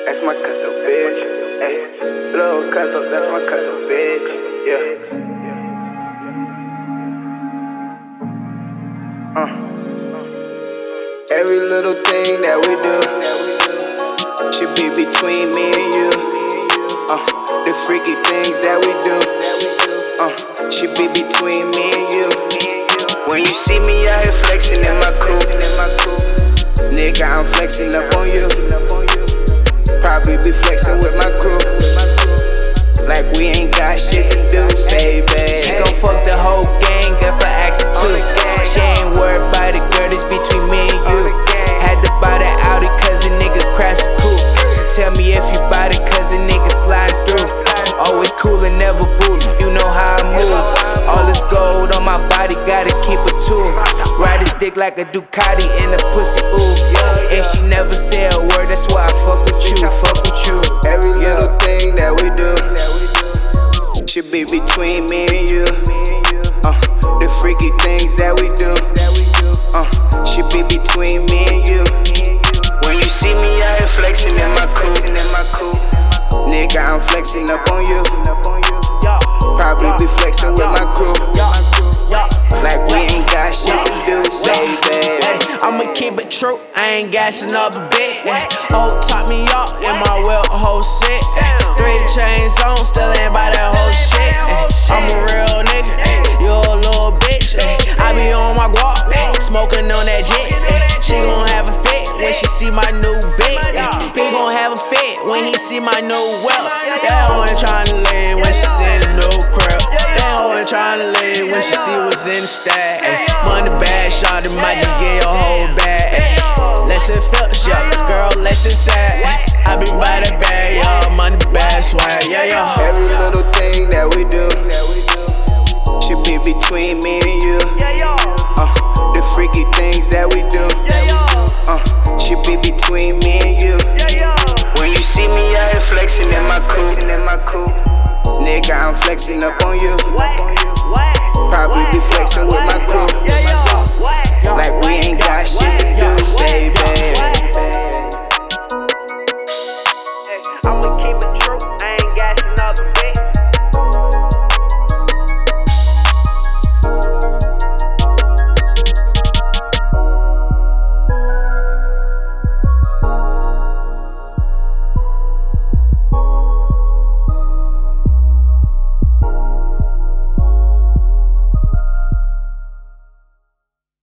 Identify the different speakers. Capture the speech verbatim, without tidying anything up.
Speaker 1: that's my cousin, bitch. Hey, little cousin, that's my cousin, bitch. Yeah. Uh.
Speaker 2: Every little thing that we do should be between me and you. Uh, the freaky things that we do uh, should be between me and you. When you see me out here flexing in my coupe, nigga, I'm flexing up on you. Probably be flexing with my crew, like we ain't got shit to do, baby. She gon' fuck the whole gang if I ask her to. She ain't worried about it, girl, it's between me and you. Had to buy that Audi cause a nigga crashed the coupe. So tell me if you buy it cause a nigga slide through. Always cool and never bootin', you know how I move. All this gold on my body, gotta keep a tool. Ride his dick like a Ducati in the pussy, ooh. And she never said a word, that's why I fuck with you, fuck with you. Every little thing that we do should be between me and you. Uh, the freaky things that we do uh, should be between me and you. When you see me out here flexing in my coupe, nigga, I'm flexing up on you. Probably be flexing with my crew, like we ain't got shit to do, baby. I'ma keep it true, I ain't gassing up a bit. Hoe top me up in my well, whole shit. Three chains on, still ain't by that whole shit. I'm a real nigga, you a little bitch. I be on my guap, smoking on that jet. She gon' have a fit when she see my new bit. He gon' have a fit when he see my new wealth. That hoe ain't tryna leave when she see the new crib. That hoe ain't tryna leave when she see what's in the stack. Money bad, shawty might just get your whole bag. Less it feels, yeah, girl, less it sad. I be by that bag, y'all, money bad swag, yeah, yeah. Every little thing that we do should be between me and you. Uh, the freaky things that we do uh, should be between me and you. When you see me out here flexing in my coupe, nigga, I'm flexing up on you.